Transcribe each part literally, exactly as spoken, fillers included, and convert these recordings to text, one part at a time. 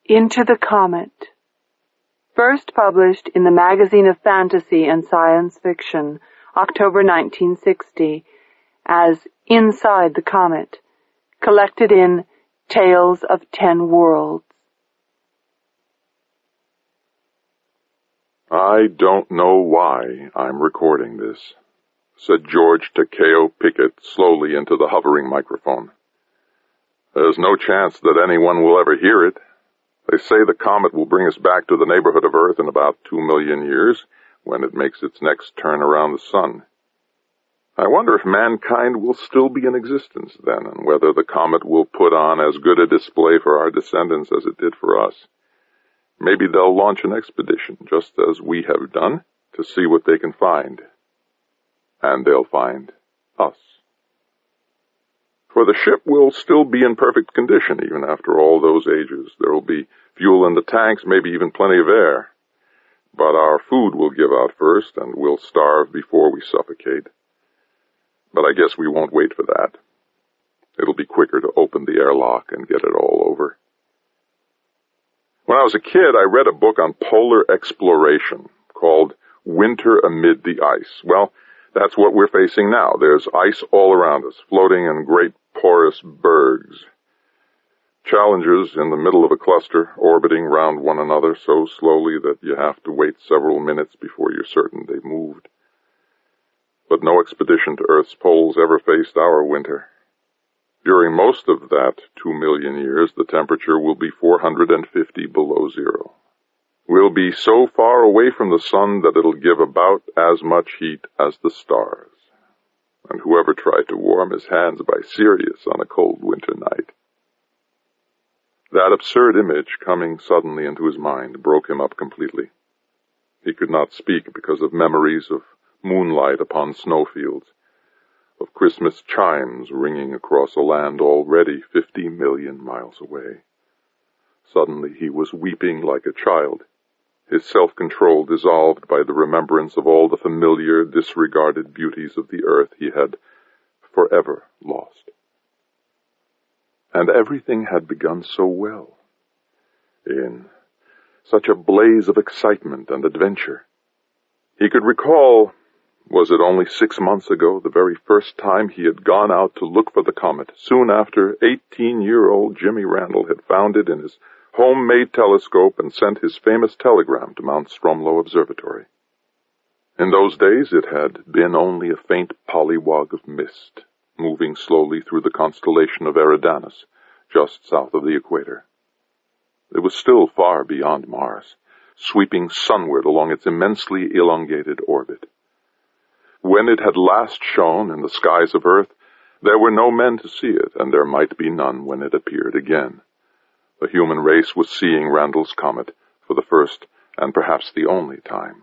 Into the Comet. First published in the Magazine of Fantasy and Science Fiction, October nineteen sixty, as Inside the Comet, collected in Tales of Ten Worlds. I don't know why I'm recording this, said George Takeo Pickett slowly into the hovering microphone. There's no chance that anyone will ever hear it. They say the comet will bring us back to the neighborhood of Earth in about two million years, when it makes its next turn around the sun. I wonder if mankind will still be in existence then, and whether the comet will put on as good a display for our descendants as it did for us. Maybe they'll launch an expedition, just as we have done, to see what they can find. And they'll find us. For the ship will still be in perfect condition even after all those ages. There will be fuel in the tanks, maybe even plenty of air. But our food will give out first, and we'll starve before we suffocate. But I guess we won't wait for that. It'll be quicker to open the airlock and get it all over. When I was a kid, I read a book on polar exploration called Winter Amid the Ice. Well, that's what we're facing now. There's ice all around us, floating in great porous bergs. Challengers in the middle of a cluster, orbiting round one another so slowly that you have to wait several minutes before you're certain they've moved. But no expedition to Earth's poles ever faced our winter. During most of that two million years, the temperature will be four hundred fifty below zero. We'll be so far away from the sun that it'll give about as much heat as the stars. And whoever tried to warm his hands by Sirius on a cold winter night. That absurd image coming suddenly into his mind broke him up completely. He could not speak because of memories of moonlight upon snowfields, of Christmas chimes ringing across a land already fifty million miles away. Suddenly he was weeping like a child, his self-control dissolved by the remembrance of all the familiar, disregarded beauties of the earth he had forever lost. And everything had begun so well, in such a blaze of excitement and adventure. He could recall, was it only six months ago, the very first time he had gone out to look for the comet, soon after eighteen-year-old Jimmy Randall had found it in his homemade telescope and sent his famous telegram to Mount Stromlo Observatory. In those days it had been only a faint pollywog of mist, moving slowly through the constellation of Eridanus, just south of the equator. It was still far beyond Mars, sweeping sunward along its immensely elongated orbit. When it had last shone in the skies of Earth, there were no men to see it, and there might be none when it appeared again. The human race was seeing Randall's comet for the first and perhaps the only time.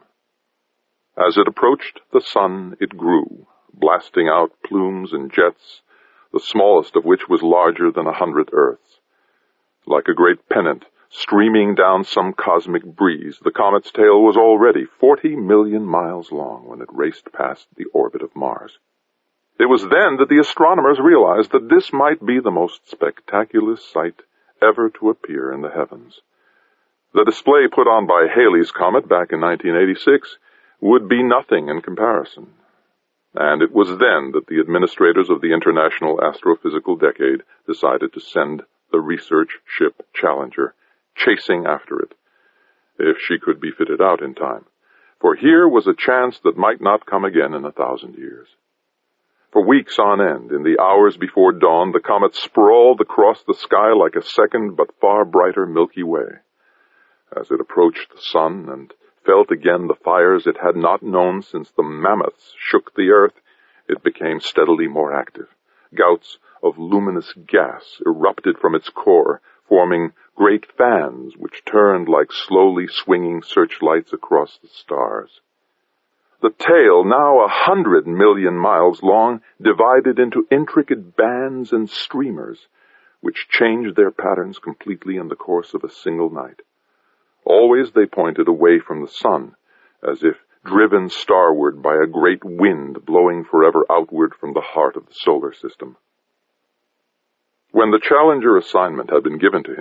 As it approached the sun, it grew, blasting out plumes and jets, the smallest of which was larger than a hundred Earths. Like a great pennant streaming down some cosmic breeze, the comet's tail was already forty million miles long when it raced past the orbit of Mars. It was then that the astronomers realized that this might be the most spectacular sight ever to appear in the heavens. The display put on by Halley's comet back in nineteen eighty-six would be nothing in comparison. And it was then that the administrators of the International Astrophysical Decade decided to send the research ship Challenger chasing after it, if she could be fitted out in time. For here was a chance that might not come again in a thousand years. For weeks on end, in the hours before dawn, the comet sprawled across the sky like a second but far brighter Milky Way. As it approached the sun and felt again the fires it had not known since the mammoths shook the earth, it became steadily more active. Gouts of luminous gas erupted from its core, forming great fans which turned like slowly swinging searchlights across the stars. The tail, now a hundred million miles long, divided into intricate bands and streamers, which changed their patterns completely in the course of a single night. Always they pointed away from the sun, as if driven starward by a great wind blowing forever outward from the heart of the solar system. When the Challenger assignment had been given to him,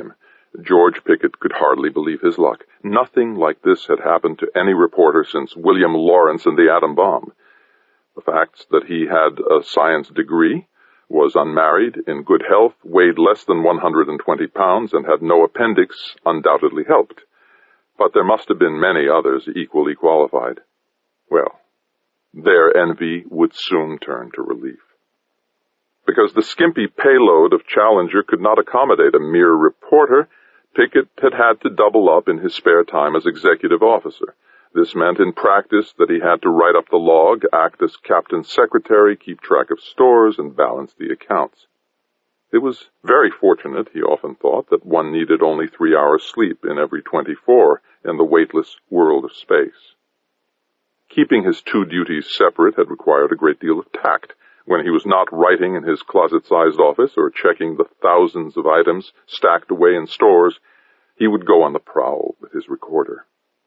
George Pickett could hardly believe his luck. Nothing like this had happened to any reporter since William Lawrence and the atom bomb. The facts that he had a science degree, was unmarried, in good health, weighed less than one hundred twenty pounds, and had no appendix undoubtedly helped. But there must have been many others equally qualified. Well, their envy would soon turn to relief. Because the skimpy payload of Challenger could not accommodate a mere reporter, Pickett had had to double up in his spare time as executive officer. This meant in practice that he had to write up the log, act as captain's secretary, keep track of stores, and balance the accounts. It was very fortunate, he often thought, that one needed only three hours sleep in every twenty-four in the weightless world of space. Keeping his two duties separate had required a great deal of tact. When he was not writing in his closet-sized office or checking the thousands of items stacked away in stores, he would go on the prowl with his recorder.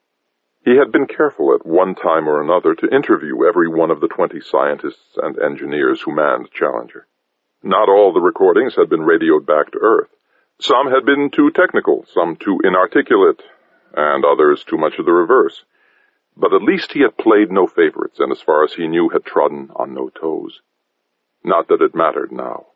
He had been careful at one time or another to interview every one of the twenty scientists and engineers who manned Challenger. Not all the recordings had been radioed back to Earth. Some had been too technical, some too inarticulate, and others too much of the reverse. But at least he had played no favorites, and as far as he knew had trodden on no toes. Not that it mattered now.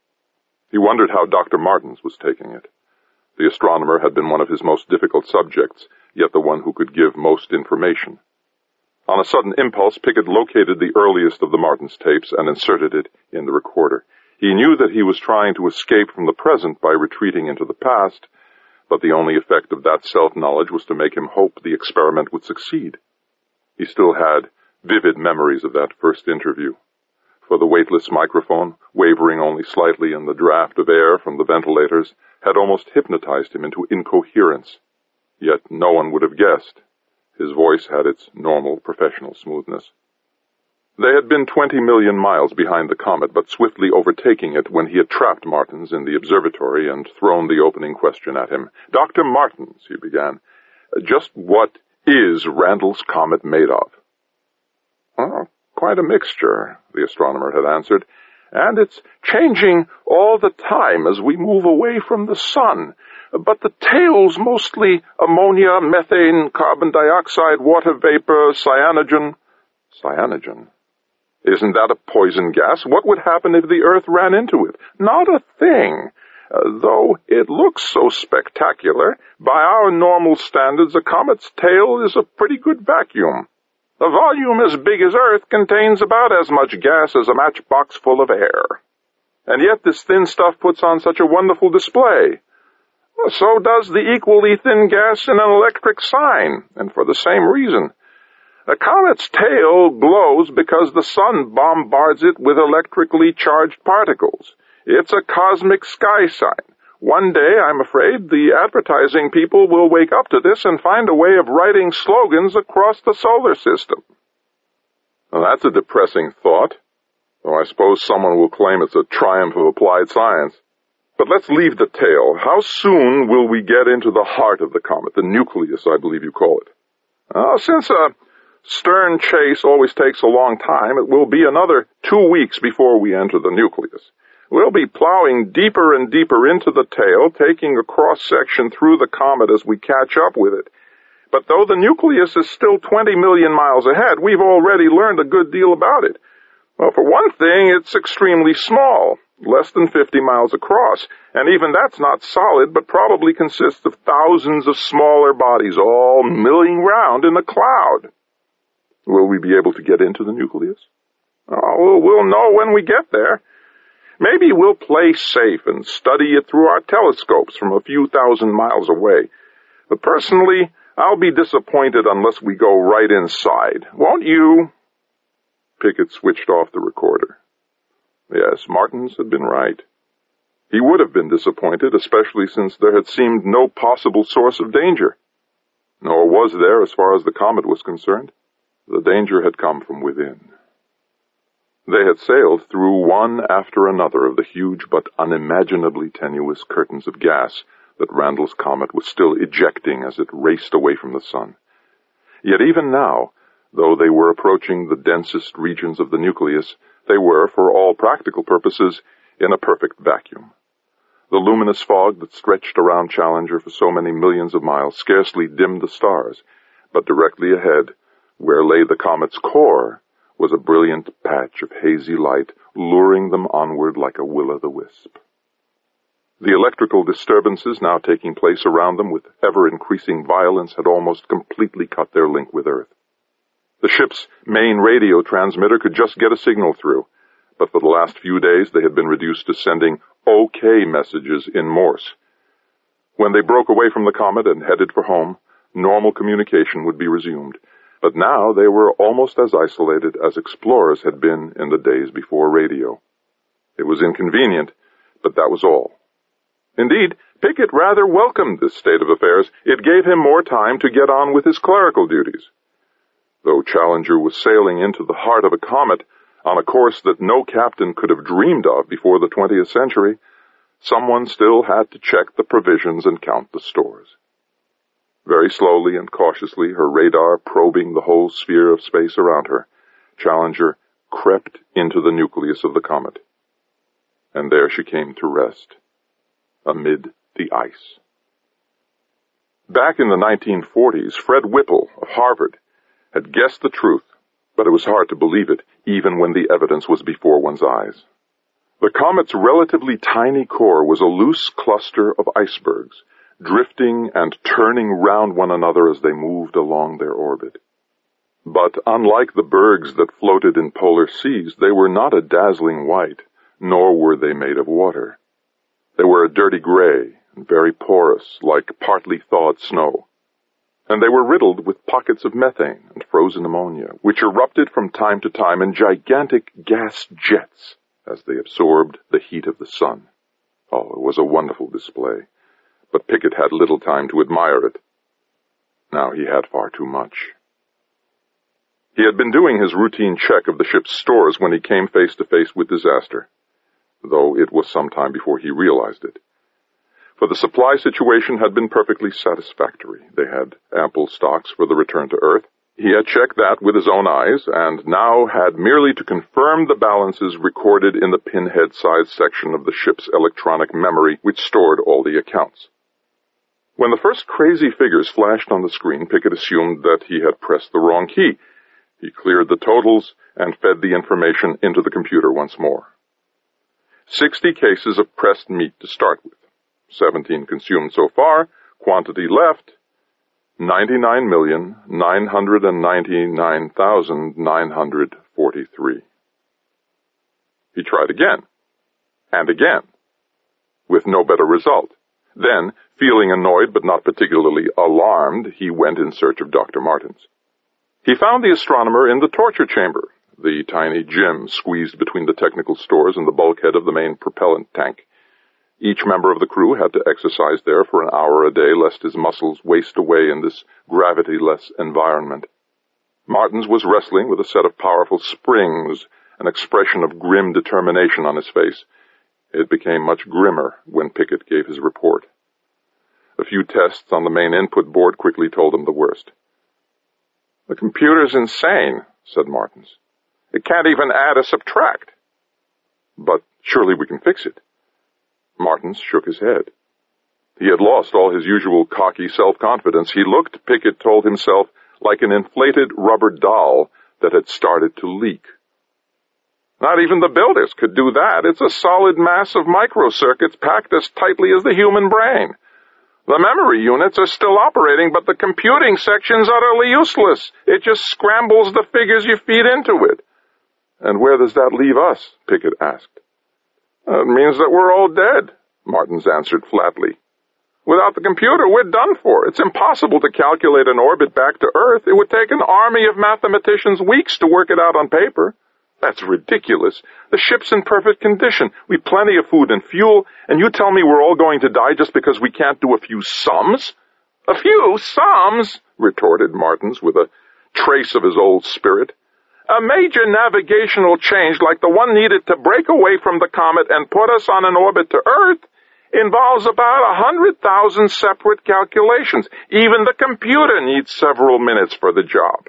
He wondered how Doctor Martens was taking it. The astronomer had been one of his most difficult subjects, yet the one who could give most information. On a sudden impulse, Pickett located the earliest of the Martens tapes and inserted it in the recorder. He knew that he was trying to escape from the present by retreating into the past, but the only effect of that self-knowledge was to make him hope the experiment would succeed. He still had vivid memories of that first interview. For the weightless microphone, wavering only slightly in the draft of air from the ventilators, had almost hypnotized him into incoherence. Yet no one would have guessed. His voice had its normal professional smoothness. They had been twenty million miles behind the comet, but swiftly overtaking it when he had trapped Martens in the observatory and thrown the opening question at him. "Doctor Martens," he began, "just what is Randall's Comet made of?" "Oh, quite a mixture," the astronomer had answered, "and it's changing all the time as we move away from the sun. But the tail's mostly ammonia, methane, carbon dioxide, water vapor, cyanogen." "Cyanogen? Isn't that a poison gas? What would happen if the Earth ran into it?" "Not a thing. Uh, though it looks so spectacular, by our normal standards a comet's tail is a pretty good vacuum. A volume as big as Earth contains about as much gas as a matchbox full of air. And yet this thin stuff puts on such a wonderful display. So does the equally thin gas in an electric sign, and for the same reason. A comet's tail glows because the sun bombards it with electrically charged particles. It's a cosmic sky sign. One day, I'm afraid, the advertising people will wake up to this and find a way of writing slogans across the solar system." Well, that's a depressing thought, though I suppose someone will claim it's a triumph of applied science. But let's leave the tail. How soon will we get into the heart of the comet, the nucleus, I believe you call it? Oh, since a stern chase always takes a long time, it will be another two weeks before we enter the nucleus. We'll be plowing deeper and deeper into the tail, taking a cross-section through the comet as we catch up with it. But though the nucleus is still twenty million miles ahead, we've already learned a good deal about it. Well, for one thing, it's extremely small, less than fifty miles across, and even that's not solid, but probably consists of thousands of smaller bodies, all milling round in a cloud. Will we be able to get into the nucleus? Oh, we'll know when we get there. Maybe we'll play safe and study it through our telescopes from a few thousand miles away. But personally, I'll be disappointed unless we go right inside. Won't you? Pickett switched off the recorder. Yes, Martens had been right. He would have been disappointed, especially since there had seemed no possible source of danger. Nor was there as far as the comet was concerned. The danger had come from within. They had sailed through one after another of the huge but unimaginably tenuous curtains of gas that Randall's Comet was still ejecting as it raced away from the sun. Yet even now, though they were approaching the densest regions of the nucleus, they were, for all practical purposes, in a perfect vacuum. The luminous fog that stretched around Challenger for so many millions of miles scarcely dimmed the stars, but directly ahead, where lay the comet's core, was a brilliant patch of hazy light luring them onward like a will-o'-the-wisp. The electrical disturbances now taking place around them with ever-increasing violence had almost completely cut their link with Earth. The ship's main radio transmitter could just get a signal through, but for the last few days they had been reduced to sending OK messages in Morse. When they broke away from the comet and headed for home, normal communication would be resumed, but now they were almost as isolated as explorers had been in the days before radio. It was inconvenient, but that was all. Indeed, Pickett rather welcomed this state of affairs. It gave him more time to get on with his clerical duties. Though Challenger was sailing into the heart of a comet on a course that no captain could have dreamed of before the twentieth century, someone still had to check the provisions and count the stores. Very slowly and cautiously, her radar probing the whole sphere of space around her, Challenger crept into the nucleus of the comet. And there she came to rest, amid the ice. Back in the nineteen forties, Fred Whipple of Harvard had guessed the truth, but it was hard to believe it, even when the evidence was before one's eyes. The comet's relatively tiny core was a loose cluster of icebergs, drifting and turning round one another as they moved along their orbit. But unlike the bergs that floated in polar seas, they were not a dazzling white, nor were they made of water. They were a dirty gray and very porous, like partly thawed snow. And they were riddled with pockets of methane and frozen ammonia, which erupted from time to time in gigantic gas jets as they absorbed the heat of the sun. Oh, it was a wonderful display, but Pickett had little time to admire it. Now he had far too much. He had been doing his routine check of the ship's stores when he came face to face with disaster, though it was some time before he realized it. For the supply situation had been perfectly satisfactory. They had ample stocks for the return to Earth. He had checked that with his own eyes, and now had merely to confirm the balances recorded in the pinhead-sized section of the ship's electronic memory, which stored all the accounts. When the first crazy figures flashed on the screen, Pickett assumed that he had pressed the wrong key. He cleared the totals and fed the information into the computer once more. Sixty cases of pressed meat to start with. Seventeen consumed so far. Quantity left, ninety-nine million, nine hundred ninety-nine thousand, nine hundred forty-three. He tried again, and again, with no better result. Then, feeling annoyed but not particularly alarmed, he went in search of Doctor Martins. He found the astronomer in the torture chamber, the tiny gym squeezed between the technical stores and the bulkhead of the main propellant tank. Each member of the crew had to exercise there for an hour a day, lest his muscles waste away in this gravity-less environment. Martins was wrestling with a set of powerful springs, an expression of grim determination on his face. It became much grimmer when Pickett gave his report. A few tests on the main input board quickly told him the worst. "The computer's insane," said Martins. "It can't even add or subtract." "But surely we can fix it." Martins shook his head. He had lost all his usual cocky self-confidence. He looked, Pickett told himself, like an inflated rubber doll that had started to leak. "Not even the builders could do that. It's a solid mass of microcircuits packed as tightly as the human brain. The memory units are still operating, but the computing section's utterly useless. It just scrambles the figures you feed into it." "And where does that leave us?" Pickett asked. "It means that we're all dead," Martins answered flatly. "Without the computer, we're done for. It's impossible to calculate an orbit back to Earth. It would take an army of mathematicians weeks to work it out on paper." "That's ridiculous. The ship's in perfect condition. We've plenty of food and fuel, and you tell me we're all going to die just because we can't do a few sums?" "A few sums?" retorted Martins with a trace of his old spirit. "A major navigational change like the one needed to break away from the comet and put us on an orbit to Earth involves about a hundred thousand separate calculations. Even the computer needs several minutes for the job."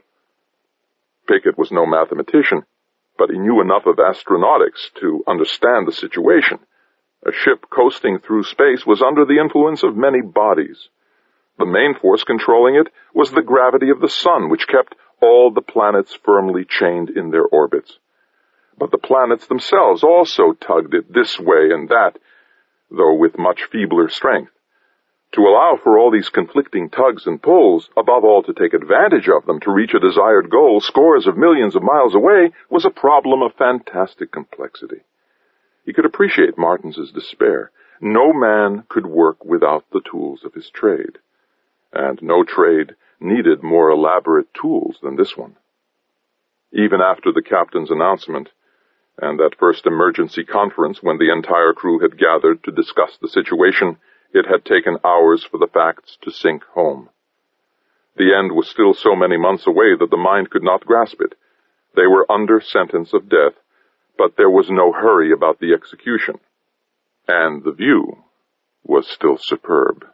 Pickett was no mathematician, but he knew enough of astronautics to understand the situation. A ship coasting through space was under the influence of many bodies. The main force controlling it was the gravity of the sun, which kept all the planets firmly chained in their orbits. But the planets themselves also tugged it this way and that, though with much feebler strength. To allow for all these conflicting tugs and pulls, above all to take advantage of them to reach a desired goal scores of millions of miles away, was a problem of fantastic complexity. He could appreciate Martens's despair. No man could work without the tools of his trade, and no trade needed more elaborate tools than this one. Even after the captain's announcement, and that first emergency conference when the entire crew had gathered to discuss the situation, it had taken hours for the facts to sink home. The end was still so many months away that the mind could not grasp it. They were under sentence of death, but there was no hurry about the execution, and the view was still superb.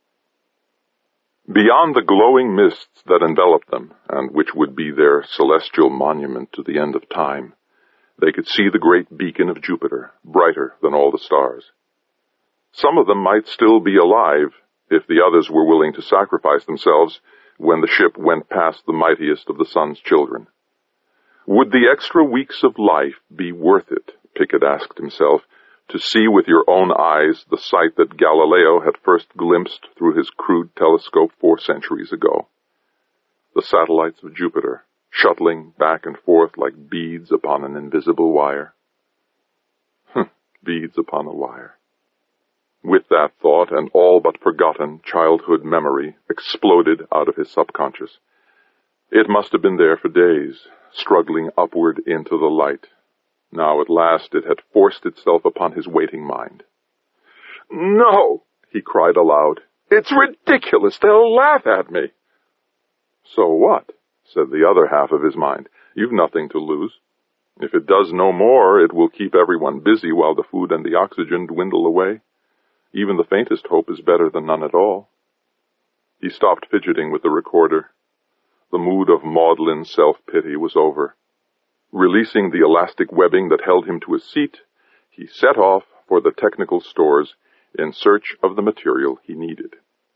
Beyond the glowing mists that enveloped them, and which would be their celestial monument to the end of time, they could see the great beacon of Jupiter, brighter than all the stars. Some of them might still be alive, if the others were willing to sacrifice themselves when the ship went past the mightiest of the sun's children. Would the extra weeks of life be worth it, Pickett asked himself, to see with your own eyes the sight that Galileo had first glimpsed through his crude telescope four centuries ago? The satellites of Jupiter, shuttling back and forth like beads upon an invisible wire. Hm, beads upon a wire. With that thought, an all but forgotten childhood memory exploded out of his subconscious. It must have been there for days, struggling upward into the light. Now at last it had forced itself upon his waiting mind. "No!" he cried aloud. "It's ridiculous! They'll laugh at me!" "So what?" said the other half of his mind. "You've nothing to lose. If it does no more, it will keep everyone busy while the food and the oxygen dwindle away. Even the faintest hope is better than none at all." He stopped fidgeting with the recorder. The mood of maudlin self-pity was over. Releasing the elastic webbing that held him to his seat, he set off for the technical stores in search of the material he needed.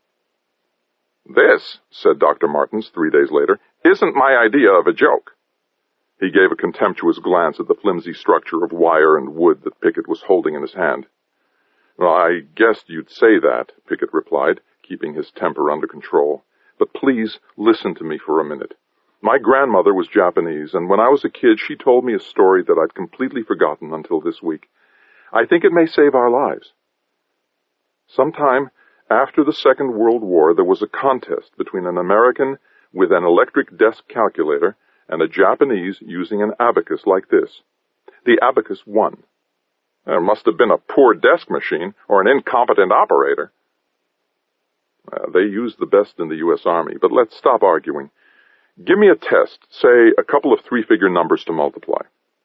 "This," said Doctor Martens three days later, "isn't my idea of a joke." He gave a contemptuous glance at the flimsy structure of wire and wood that Pickett was holding in his hand. "Well, I guessed you'd say that," Pickett replied, keeping his temper under control. "But please listen to me for a minute. My grandmother was Japanese, and when I was a kid she told me a story that I'd completely forgotten until this week. I think it may save our lives. Sometime after the Second World War, there was a contest between an American with an electric desk calculator and a Japanese using an abacus like this. The abacus won. There must have been a poor desk machine or an incompetent operator. Uh, they used the best in the U S Army, but let's stop arguing. Give me a test, say a couple of three-figure numbers to multiply."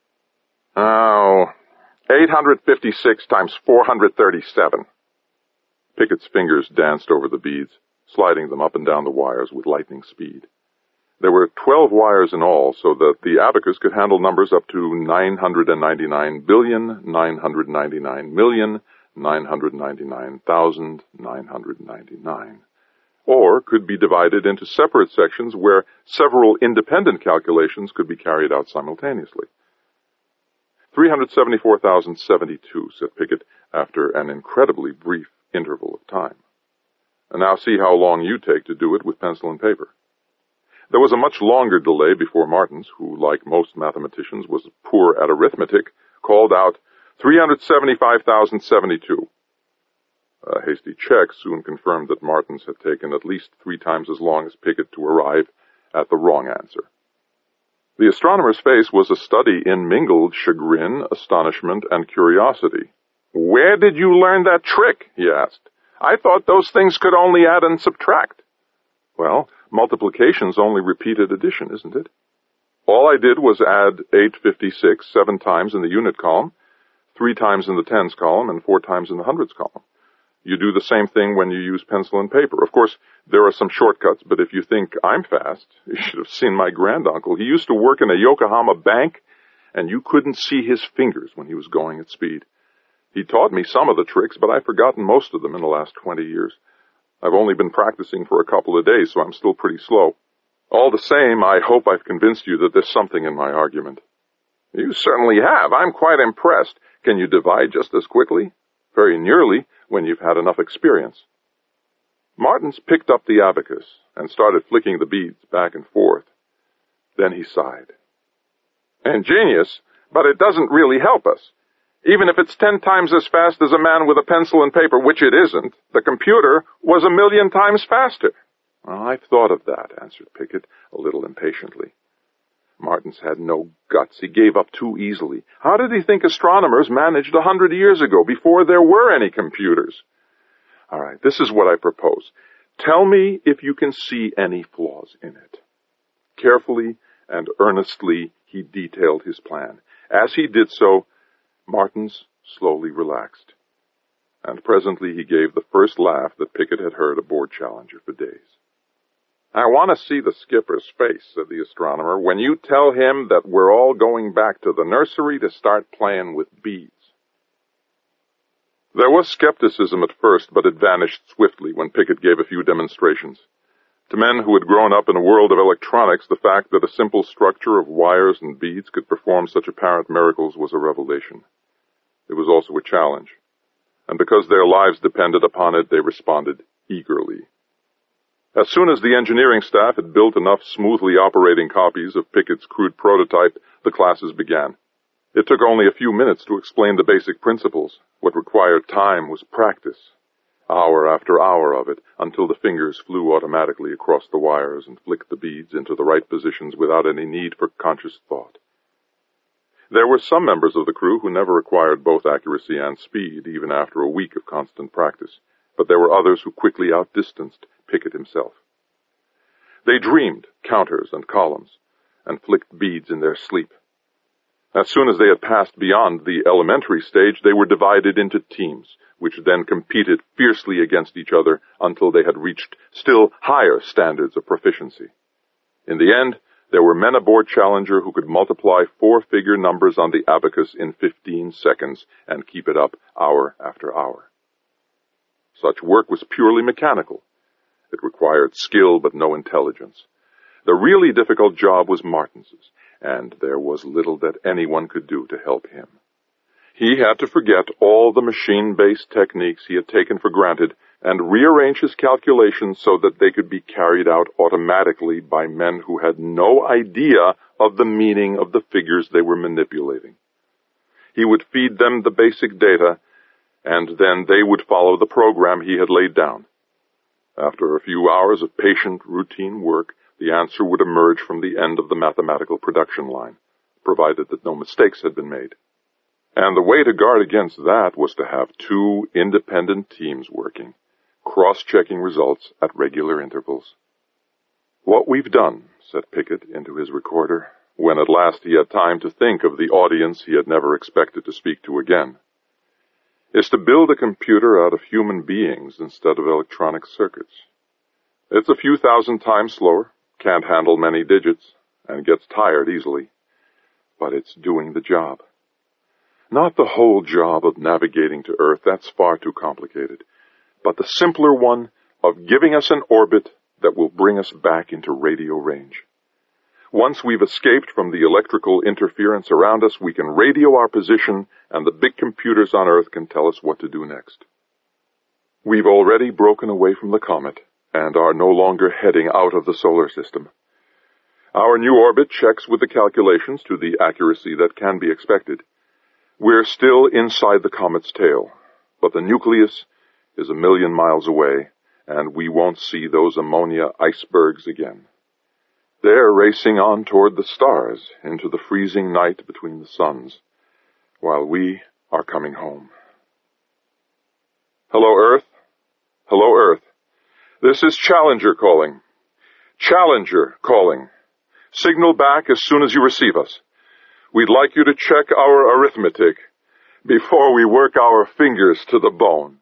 "Oh, eight hundred fifty-six times four hundred thirty-seven. Pickett's fingers danced over the beads, sliding them up and down the wires with lightning speed. There were twelve wires in all, so that the abacus could handle numbers up to nine hundred ninety-nine billion, nine hundred ninety-nine million, nine hundred ninety-nine thousand, nine hundred ninety-nine. Or could be divided into separate sections where several independent calculations could be carried out simultaneously. three hundred seventy-four thousand seventy-two, said Pickett, after an incredibly brief interval of time. "And now see how long you take to do it with pencil and paper." There was a much longer delay before Martens, who, like most mathematicians, was poor at arithmetic, called out, three hundred seventy-five thousand seventy-two. A hasty check soon confirmed that Martens had taken at least three times as long as Pickett to arrive at the wrong answer. The astronomer's face was a study in mingled chagrin, astonishment, and curiosity. "Where did you learn that trick?" he asked. "I thought those things could only add and subtract." "Well, multiplication's only repeated addition, isn't it? All I did was add eight hundred fifty-six seven times in the unit column, three times in the tens column, and four times in the hundreds column. You do the same thing when you use pencil and paper. Of course, there are some shortcuts, but if you think I'm fast, you should have seen my granduncle. He used to work in a Yokohama bank, and you couldn't see his fingers when he was going at speed. He taught me some of the tricks, but I've forgotten most of them in the last twenty years. I've only been practicing for a couple of days, so I'm still pretty slow. All the same, I hope I've convinced you that there's something in my argument. You certainly have. I'm quite impressed. Can you divide just as quickly? Very nearly, when you've had enough experience. Martins picked up the abacus and started flicking the beads back and forth. Then he sighed. Ingenious, but it doesn't really help us. Even if it's ten times as fast as a man with a pencil and paper, which it isn't, the computer was a million times faster. Well, I've thought of that, answered Pickett, a little impatiently. Martins had no guts. He gave up too easily. How did he think astronomers managed a hundred years ago, before there were any computers? All right, this is what I propose. Tell me if you can see any flaws in it. Carefully and earnestly he detailed his plan. As he did so, Martins slowly relaxed, and presently he gave the first laugh that Pickett had heard aboard Challenger for days. I want to see the skipper's face, said the astronomer, when you tell him that we're all going back to the nursery to start playing with beads. There was skepticism at first, but it vanished swiftly when Pickett gave a few demonstrations. To men who had grown up in a world of electronics, the fact that a simple structure of wires and beads could perform such apparent miracles was a revelation. It was also a challenge, and because their lives depended upon it, they responded eagerly. As soon as the engineering staff had built enough smoothly operating copies of Pickett's crude prototype, the classes began. It took only a few minutes to explain the basic principles. What required time was practice, hour after hour of it, until the fingers flew automatically across the wires and flicked the beads into the right positions without any need for conscious thought. There were some members of the crew who never acquired both accuracy and speed, even after a week of constant practice, but there were others who quickly outdistanced Pickett himself. They dreamed counters and columns, and flicked beads in their sleep. As soon as they had passed beyond the elementary stage, they were divided into teams, which then competed fiercely against each other until they had reached still higher standards of proficiency. In the end, there were men aboard Challenger who could multiply four-figure numbers on the abacus in fifteen seconds and keep it up hour after hour. Such work was purely mechanical. It required skill but no intelligence. The really difficult job was Martins's, and there was little that anyone could do to help him. He had to forget all the machine-based techniques he had taken for granted and rearrange his calculations so that they could be carried out automatically by men who had no idea of the meaning of the figures they were manipulating. He would feed them the basic data, and then they would follow the program he had laid down. After a few hours of patient, routine work, the answer would emerge from the end of the mathematical production line, provided that no mistakes had been made. And the way to guard against that was to have two independent teams working, cross-checking results at regular intervals. "What we've done," said Pickett into his recorder, when at last he had time to think of the audience he had never expected to speak to again, "is to build a computer out of human beings instead of electronic circuits. It's a few thousand times slower, can't handle many digits, and gets tired easily. But it's doing the job. Not the whole job of navigating to Earth, that's far too complicated, but the simpler one of giving us an orbit that will bring us back into radio range. Once we've escaped from the electrical interference around us, we can radio our position, and the big computers on Earth can tell us what to do next. We've already broken away from the comet, and are no longer heading out of the solar system. Our new orbit checks with the calculations to the accuracy that can be expected. We're still inside the comet's tail, but the nucleus is a million miles away, and we won't see those ammonia icebergs again. They're racing on toward the stars, into the freezing night between the suns, while we are coming home. Hello, Earth. Hello, Earth. This is Challenger calling. Challenger calling. Signal back as soon as you receive us. We'd like you to check our arithmetic before we work our fingers to the bone."